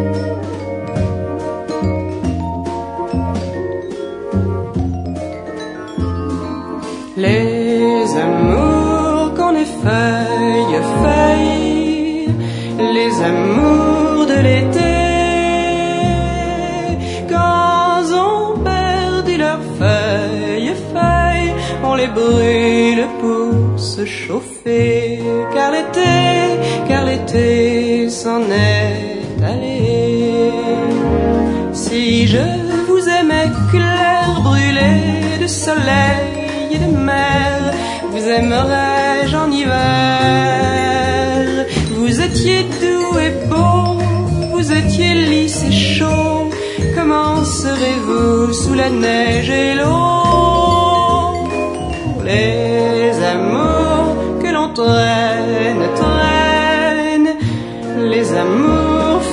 Les amours qu'on effeuille, feuille, les amours de l'été, quand on perdu leurs feuilles, feuilles, on les brûle pour se chauffer, car l'été s'en est allé. Si je vous aimais clair, brûlé de soleil et de mer, vous aimerais-je en hiver. Vous étiez doux et beau, vous étiez lisse et chaud. Comment serez-vous sous la neige et l'eau? Les amours que l'on traîne, traîne, les amours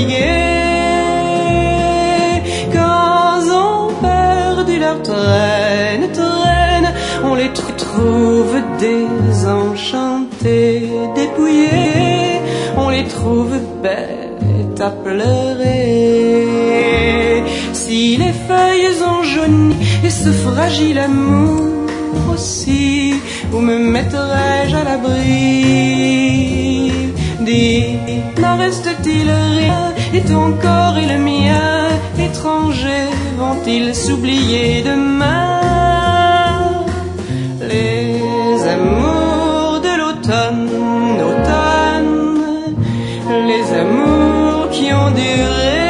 fatigués, quand on perdu leur traîne, traîne, on les trouve désenchantés, dépouillés, on les trouve bêtes à pleurer. Si les feuilles ont jauni et ce fragile amour aussi, où me mettrais-je à l'abri? Dis, n'en reste-t-il rien? Et ton corps et le mien, étrangers, vont-ils s'oublier demain? Les amours de l'automne, automne, les amours qui ont duré,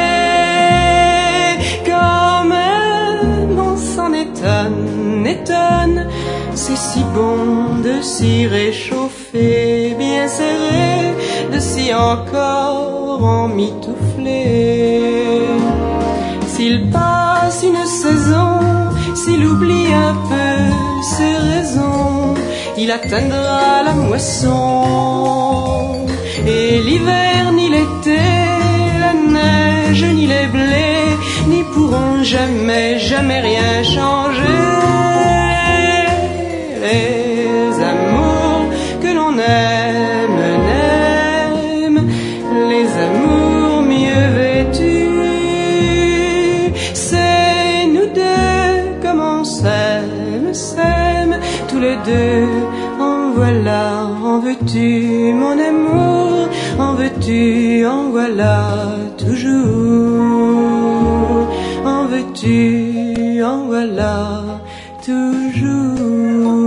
quand même on s'en étonne, étonne. C'est si bon de s'y réchauffer, bien serré, de s'y encore emmitoufler. S'il passe une saison, s'il oublie un peu ses raisons, il atteindra la moisson. Et l'hiver ni l'été, la neige ni les blés, n'y pourront jamais, jamais rien changer. Les amours que l'on aime, n'aime, les amours mieux vêtus, c'est nous deux comme on s'aime, s'aime, tous les deux. En voilà, en veux-tu mon amour, en veux-tu, en voilà toujours, en veux-tu, en voilà toujours.